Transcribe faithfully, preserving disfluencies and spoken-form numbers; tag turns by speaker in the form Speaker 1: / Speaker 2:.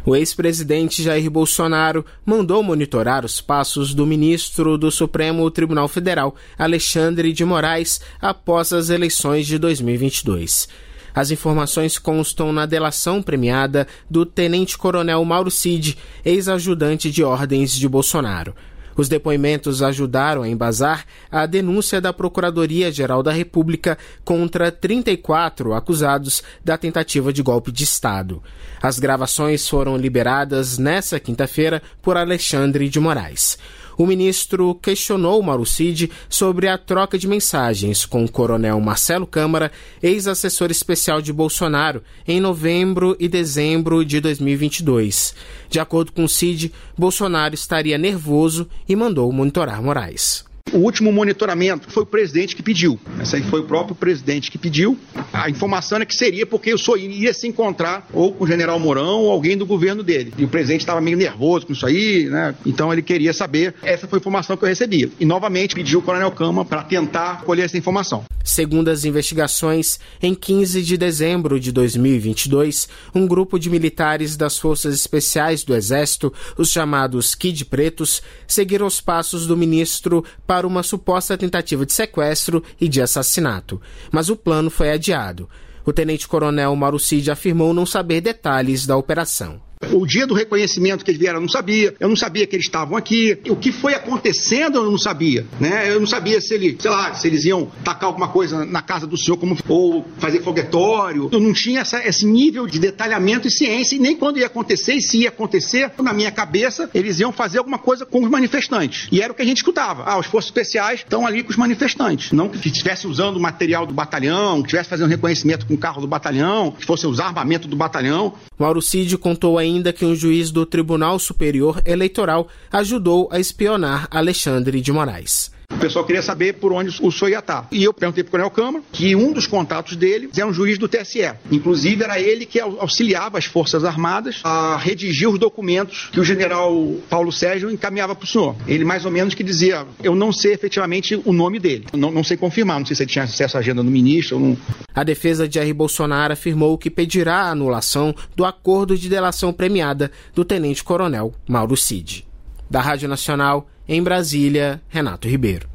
Speaker 1: O ex-presidente Jair Bolsonaro mandou monitorar os passos do ministro do Supremo Tribunal Federal, Alexandre de Moraes, após as eleições de dois mil e vinte e dois. As informações constam na delação premiada do tenente-coronel Mauro Cid, ex-ajudante de ordens de Bolsonaro. Os depoimentos ajudaram a embasar a denúncia da Procuradoria-Geral da República contra trinta e quatro acusados da tentativa de golpe de Estado. As gravações foram liberadas nesta quinta-feira por Alexandre de Moraes. O ministro questionou Mauro Cid sobre a troca de mensagens com o coronel Marcelo Câmara, ex-assessor especial de Bolsonaro, em novembro e dezembro de dois mil e vinte e dois. De acordo com Cid, Bolsonaro estaria nervoso e mandou monitorar Moraes.
Speaker 2: O último monitoramento foi o presidente que pediu. Essa aí foi o próprio presidente que pediu. A informação é que seria porque eu só ia se encontrar ou com o general Mourão ou alguém do governo dele. E o presidente estava meio nervoso com isso aí, né? Então ele queria saber. Essa foi a informação que eu recebia. E novamente pediu o coronel Câmara para tentar colher essa informação.
Speaker 1: Segundo as investigações, em quinze de dezembro de dois mil e vinte e dois, um grupo de militares das Forças Especiais do Exército, os chamados Kid Pretos, seguiram os passos do ministro para uma suposta tentativa de sequestro e de assassinato. Mas o plano foi adiado. O tenente-coronel Mauro Cid afirmou não saber detalhes da operação.
Speaker 2: O dia do reconhecimento que eles vieram eu não sabia, eu não sabia que eles estavam aqui, o que foi acontecendo eu não sabia, né? Eu não sabia se ele, sei lá, se eles iam tacar alguma coisa na casa do senhor como, ou fazer foguetório, eu não tinha essa, esse nível de detalhamento e ciência, e nem quando ia acontecer, e se ia acontecer, na minha cabeça, eles iam fazer alguma coisa com os manifestantes, e era o que a gente escutava, ah, os forças especiais estão ali com os manifestantes, não que estivesse usando o material do batalhão, que estivesse fazendo reconhecimento com o carro do batalhão, que fosse usar armamento do batalhão.
Speaker 1: Mauro Cid contou ainda ainda que um juiz do Tribunal Superior Eleitoral ajudou a espionar Alexandre de Moraes.
Speaker 2: O pessoal queria saber por onde o senhor ia estar. E eu perguntei para o coronel Câmara que um dos contatos dele era um juiz do T S E. Inclusive, era ele que auxiliava as Forças Armadas a redigir os documentos que o general Paulo Sérgio encaminhava para o senhor. Ele mais ou menos que dizia, eu não sei efetivamente o nome dele. Não, não sei confirmar, não sei se ele tinha acesso à agenda do ministro ou não.
Speaker 1: A defesa de Jair Bolsonaro afirmou que pedirá a anulação do acordo de delação premiada do tenente-coronel Mauro Cid. Da Rádio Nacional, em Brasília, Renato Ribeiro.